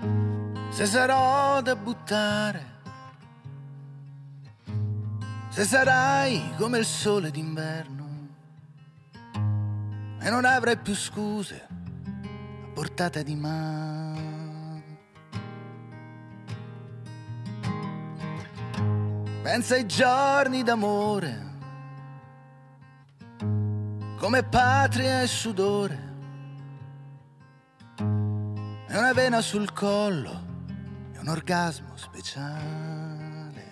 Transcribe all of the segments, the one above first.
se sarò da buttare, se sarai come il sole d'inverno e non avrai più scuse a portata di mano. Pensa ai giorni d'amore come patria e sudore e una vena sul collo e un orgasmo speciale.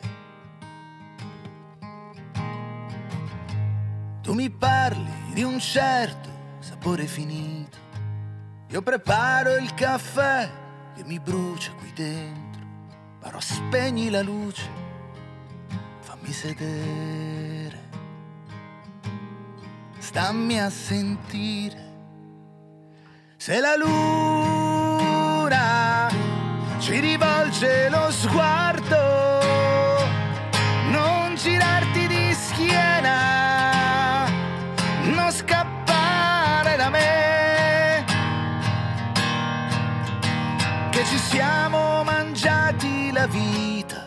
Tu mi parli di un certo sapore finito, io preparo il caffè che mi brucia qui dentro, però spegni la luce, fammi sedere, stammi a sentire. Se la luna ci rivolge lo sguardo, non girarti di schiena, non scappare da me, che ci siamo mangiati la vita.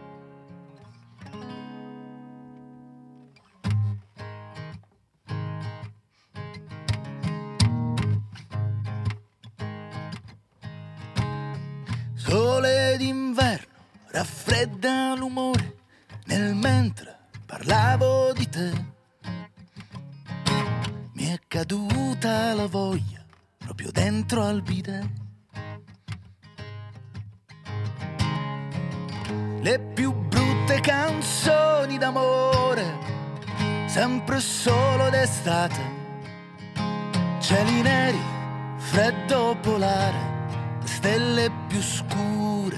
Sole d'inverno raffredda l'umore nel mentre parlavo di te. Mi è caduta la voglia proprio dentro al bidet. Le più brutte canzoni d'amore, sempre solo d'estate. Cieli neri, freddo polare, stelle più scure.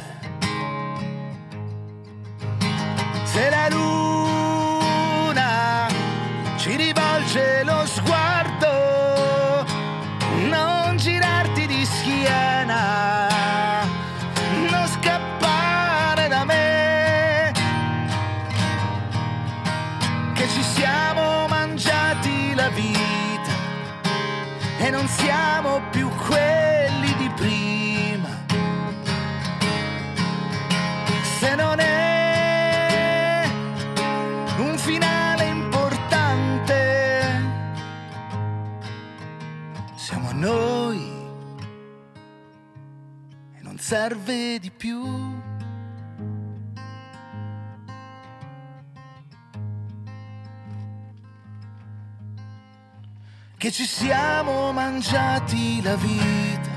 Se la luna ci rivolge lo sguardo, non girarti di schiena, non scappare da me, che ci siamo mangiati la vita e non siamo più quelli di prima. Se non è un finale importante, siamo noi e non serve di più. Che ci siamo mangiati la vita